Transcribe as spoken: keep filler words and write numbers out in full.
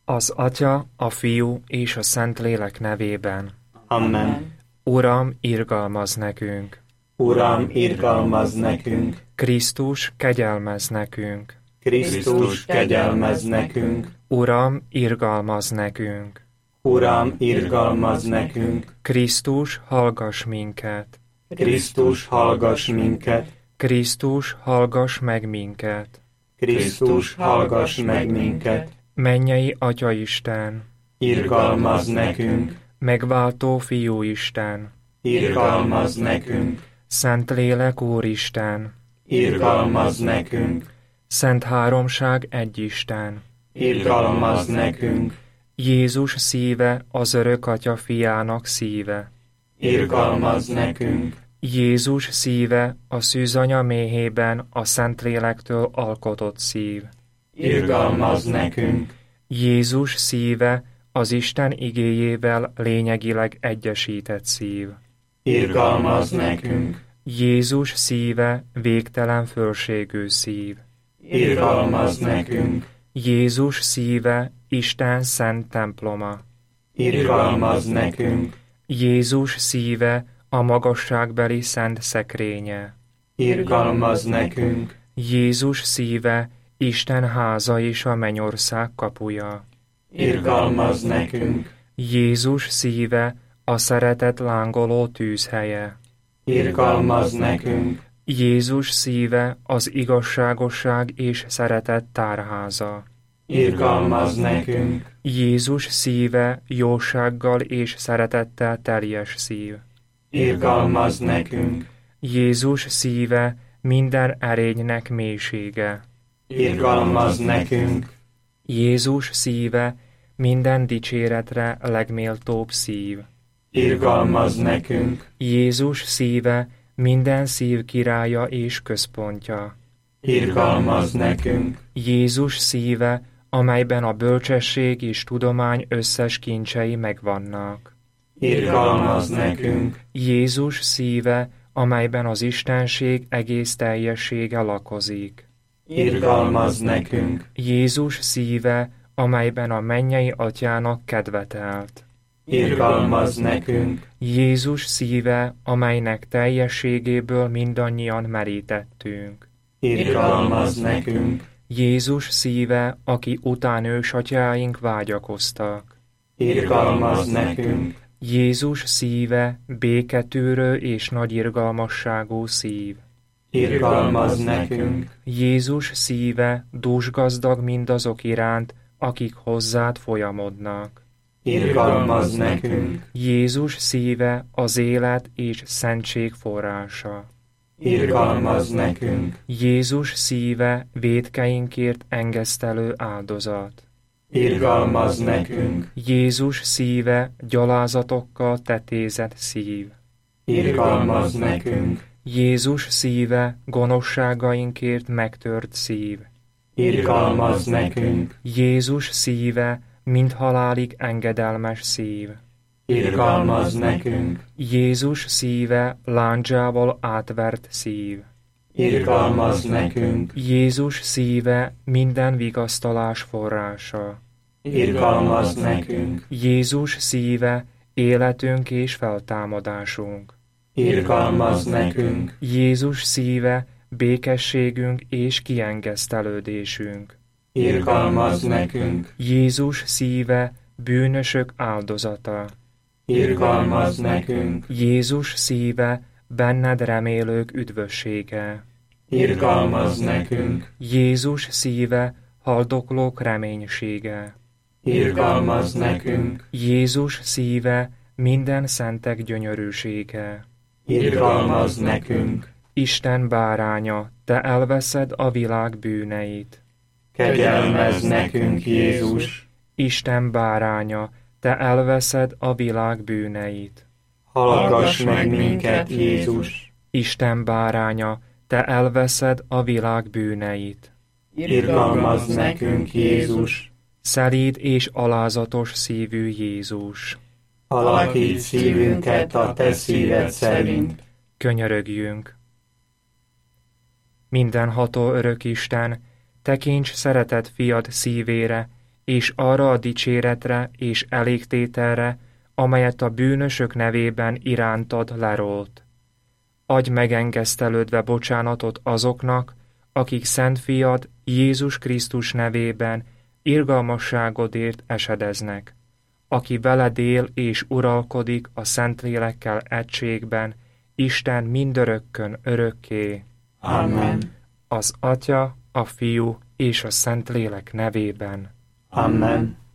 Az Atya, a Fiú és a Szentlélek nevében. Amen. Uram, irgalmazz nekünk! Uram, irgalmazz nekünk! Krisztus, kegyelmezz nekünk! Krisztus, kegyelmezz nekünk! Uram, irgalmazz nekünk! Uram, irgalmazz nekünk! Krisztus, hallgass minket! Krisztus, hallgass minket! Krisztus, hallgass meg minket! Krisztus, hallgass meg minket! Mennyei Atyaisten! Irgalmazz nekünk! Megváltó Fiúisten! Irgalmazz nekünk! Szentlélek Úristen! Irgalmazz nekünk! Szent Háromság egyisten! Irgalmazz nekünk! Jézus szíve az örök Atya fiának szíve! Irgalmazz nekünk! Jézus szíve a szűzanya méhében a Szentlélektől alkotott szív! Irgalmazz nekünk! Jézus szíve az Isten igéjével lényegileg egyesített szív! Irgalmazz nekünk! Jézus szíve végtelen fölségű szív! Irgalmazz nekünk! Jézus szíve Isten szent temploma! Irgalmazz nekünk! Jézus szíve a magasságbeli szent szekrénye! Irgalmazz nekünk! Jézus szíve Isten háza és a mennyország kapuja! Irgalmazz nekünk! Jézus szíve a szeretet lángoló tűzhelye! Irgalmazz nekünk! Jézus szíve az igazságosság és szeretet tárháza! Irgalmazz nekünk! Jézus szíve jósággal és szeretettel teljes szív! Irgalmazz nekünk! Jézus szíve minden erénynek mélysége! Irgalmazz nekünk! Jézus szíve minden dicséretre legméltóbb szív! Irgalmazz nekünk! Jézus szíve minden szív királya és központja! Irgalmazz nekünk! Jézus szíve, amelyben a bölcsesség és tudomány összes kincsei megvannak! Irgalmazz nekünk! Jézus szíve, amelyben az Istenség egész teljessége lakozik! Irgalmazz nekünk! Jézus szíve, amelyben a mennyei Atyának kedvetelt! Irgalmazz nekünk! Jézus szíve, amelynek teljességéből mindannyian merítettünk! Irgalmazz nekünk! Jézus szíve, aki után ősatyáink vágyakoztak! Irgalmazz nekünk! Jézus szíve, béketűrő és nagy irgalmasságú szív! Irgalmazz nekünk! Jézus szíve, dúsgazdag mindazok iránt, akik hozzád folyamodnak! Irgalmazz nekünk! Jézus szíve az élet és szentség forrása! Irgalmazz nekünk! Jézus szíve vétkeinkért engesztelő áldozat! Irgalmazz nekünk! Jézus szíve gyalázatokkal tetézett szív! Irgalmazz nekünk! Jézus szíve gonoszságainkért megtört szív! Irgalmazz nekünk! Jézus szíve mind halálig engedelmes szív! Irgalmazz nekünk! Jézus szíve lándzsával átvert szív! Irgalmazz nekünk! Jézus szíve minden vigasztalás forrása! Irgalmazz nekünk! Jézus szíve életünk és feltámadásunk! Irgalmazz nekünk! Jézus szíve békességünk és kiengesztelődésünk! Irgalmazz nekünk! Jézus szíve bűnösök áldozata! Irgalmazz nekünk! Jézus szíve benned remélők üdvössége! Irgalmazz nekünk! Jézus szíve haldoklók reménysége! Irgalmazz nekünk! Jézus szíve minden szentek gyönyörűsége! Irgalmazz nekünk! Isten báránya, te elveszed a világ bűneit! Kegyelmezz nekünk, Jézus! Isten báránya, te elveszed a világ bűneit! Hallgass meg minket, Jézus! Isten báránya, te elveszed a világ bűneit! Irgalmazz nekünk, Jézus! Szelíd és alázatos szívű Jézus! Alakíts szívünket a te szíved szerint! Könyörögjünk! Mindenható örök Isten, tekints szeretett fiad szívére, és arra a dicséretre és elégtételre, amelyet a bűnösök nevében irántad lerólt. Adj megengesztelődve bocsánatot azoknak, akik Szent Fiad Jézus Krisztus nevében irgalmasságodért esedeznek, aki veled él és uralkodik a Szentlélekkel egységben, Isten mindörökkön örökké. Amen. Az Atya, a Fiú és a Szentlélek nevében. Amen.